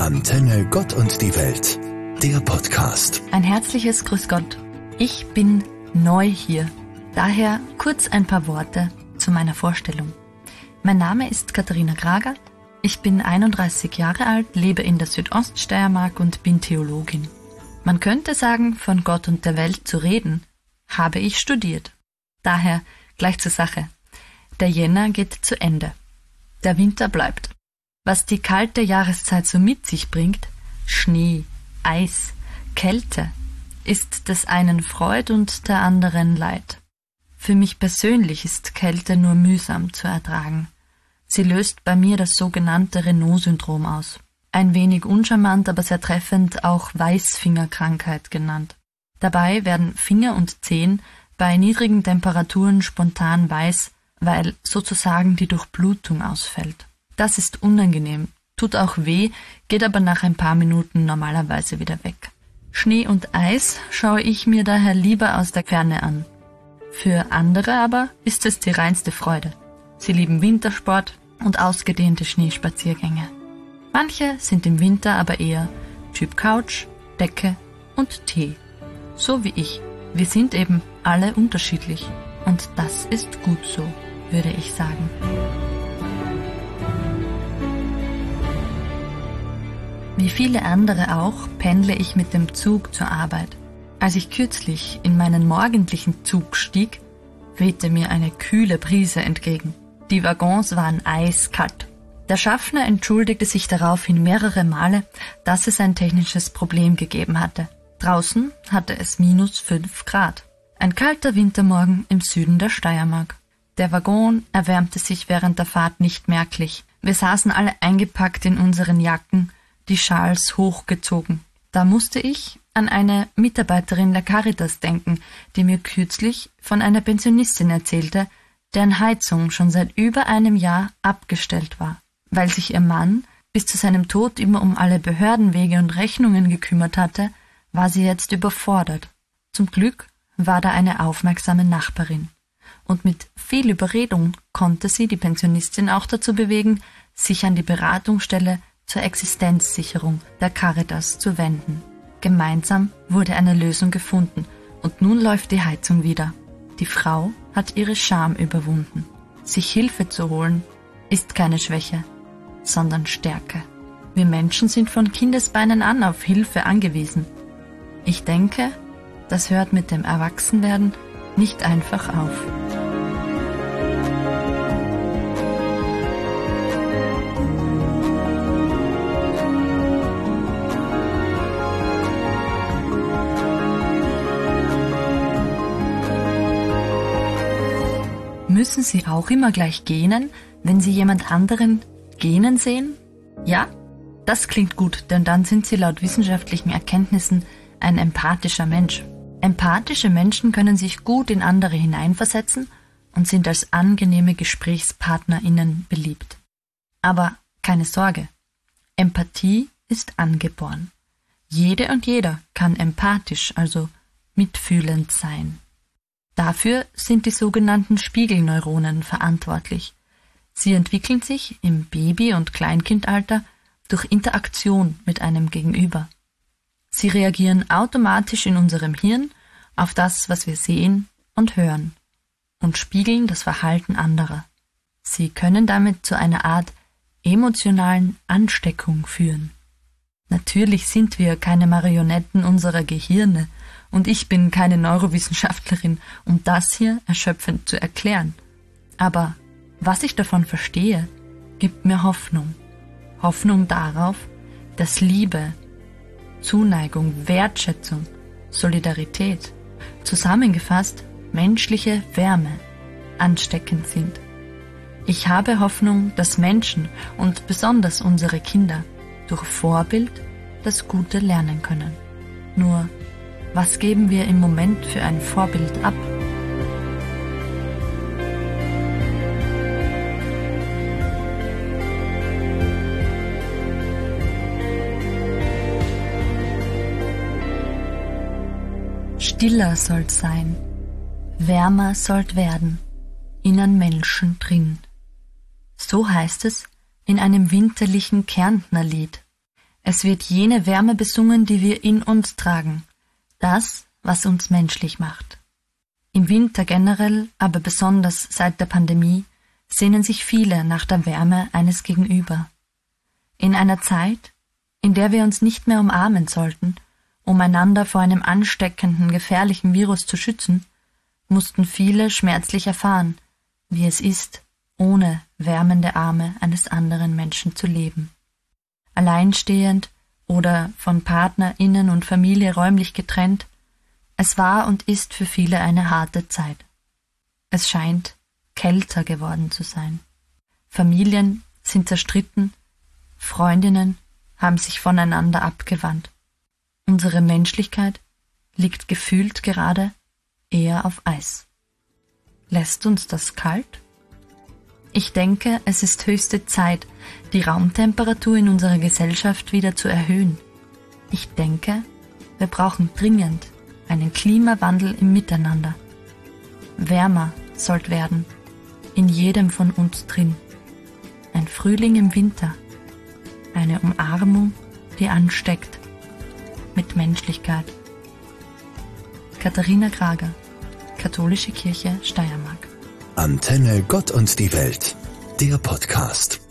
Antenne Gott und die Welt, der Podcast. Ein herzliches Grüß Gott. Ich bin neu hier. Daher kurz ein paar Worte zu meiner Vorstellung. Mein Name ist Katharina Grager. Ich bin 31 Jahre alt, lebe in der Südoststeiermark und bin Theologin. Man könnte sagen, von Gott und der Welt zu reden, habe ich studiert. Daher gleich zur Sache. Der Jänner geht zu Ende. Der Winter bleibt. Was die kalte Jahreszeit so mit sich bringt, Schnee, Eis, Kälte, ist des einen Freud und der anderen Leid. Für mich persönlich ist Kälte nur mühsam zu ertragen. Sie löst bei mir das sogenannte Renault-Syndrom aus. Ein wenig uncharmant, aber sehr treffend auch Weißfingerkrankheit genannt. Dabei werden Finger und Zehen bei niedrigen Temperaturen spontan weiß, weil sozusagen die Durchblutung ausfällt. Das ist unangenehm, tut auch weh, geht aber nach ein paar Minuten normalerweise wieder weg. Schnee und Eis schaue ich mir daher lieber aus der Ferne an. Für andere aber ist es die reinste Freude. Sie lieben Wintersport und ausgedehnte Schneespaziergänge. Manche sind im Winter aber eher Typ Couch, Decke und Tee. So wie ich. Wir sind eben alle unterschiedlich. Und das ist gut so, würde ich sagen. Wie viele andere auch pendle ich mit dem Zug zur Arbeit. Als ich kürzlich in meinen morgendlichen Zug stieg, wehte mir eine kühle Brise entgegen. Die Waggons waren eiskalt. Der Schaffner entschuldigte sich daraufhin mehrere Male, dass es ein technisches Problem gegeben hatte. Draußen hatte es -5 Grad. Ein kalter Wintermorgen im Süden der Steiermark. Der Waggon erwärmte sich während der Fahrt nicht merklich. Wir saßen alle eingepackt in unseren Jacken, die Schals hochgezogen. Da musste ich an eine Mitarbeiterin der Caritas denken, die mir kürzlich von einer Pensionistin erzählte, deren Heizung schon seit über einem Jahr abgestellt war. Weil sich ihr Mann bis zu seinem Tod immer um alle Behördenwege und Rechnungen gekümmert hatte, war sie jetzt überfordert. Zum Glück war da eine aufmerksame Nachbarin. Und mit viel Überredung konnte sie die Pensionistin auch dazu bewegen, sich an die Beratungsstelle zur Existenzsicherung der Caritas zu wenden. Gemeinsam wurde eine Lösung gefunden und nun läuft die Heizung wieder. Die Frau hat ihre Scham überwunden. Sich Hilfe zu holen, ist keine Schwäche, sondern Stärke. Wir Menschen sind von Kindesbeinen an auf Hilfe angewiesen. Ich denke, das hört mit dem Erwachsenwerden nicht einfach auf. Müssen Sie auch immer gleich gähnen, wenn Sie jemand anderen gähnen sehen? Ja, das klingt gut, denn dann sind Sie laut wissenschaftlichen Erkenntnissen ein empathischer Mensch. Empathische Menschen können sich gut in andere hineinversetzen und sind als angenehme GesprächspartnerInnen beliebt. Aber keine Sorge, Empathie ist angeboren. Jede und jeder kann empathisch, also mitfühlend sein. Dafür sind die sogenannten Spiegelneuronen verantwortlich. Sie entwickeln sich im Baby- und Kleinkindalter durch Interaktion mit einem Gegenüber. Sie reagieren automatisch in unserem Hirn auf das, was wir sehen und hören, und spiegeln das Verhalten anderer. Sie können damit zu einer Art emotionalen Ansteckung führen. Natürlich sind wir keine Marionetten unserer Gehirne, und ich bin keine Neurowissenschaftlerin, um das hier erschöpfend zu erklären. Aber was ich davon verstehe, gibt mir Hoffnung. Hoffnung darauf, dass Liebe, Zuneigung, Wertschätzung, Solidarität, zusammengefasst menschliche Wärme, ansteckend sind. Ich habe Hoffnung, dass Menschen und besonders unsere Kinder durch Vorbild das Gute lernen können. Nur, was geben wir im Moment für ein Vorbild ab? Stiller soll's sein, wärmer sollt werden, in an Menschen drin. So heißt es in einem winterlichen Kärntner Lied. Es wird jene Wärme besungen, die wir in uns tragen. Das, was uns menschlich macht. Im Winter generell, aber besonders seit der Pandemie, sehnen sich viele nach der Wärme eines Gegenüber. In einer Zeit, in der wir uns nicht mehr umarmen sollten, um einander vor einem ansteckenden, gefährlichen Virus zu schützen, mussten viele schmerzlich erfahren, wie es ist, ohne wärmende Arme eines anderen Menschen zu leben. Alleinstehend oder von PartnerInnen und Familie räumlich getrennt, es war und ist für viele eine harte Zeit. Es scheint kälter geworden zu sein. Familien sind zerstritten, Freundinnen haben sich voneinander abgewandt. Unsere Menschlichkeit liegt gefühlt gerade eher auf Eis. Lässt uns das kalt? Ich denke, es ist höchste Zeit, die Raumtemperatur in unserer Gesellschaft wieder zu erhöhen. Ich denke, wir brauchen dringend einen Klimawandel im Miteinander. Wärmer sollte werden, in jedem von uns drin. Ein Frühling im Winter, eine Umarmung, die ansteckt, mit Menschlichkeit. Katharina Grager, Katholische Kirche Steiermark. Antenne Gott und die Welt, der Podcast.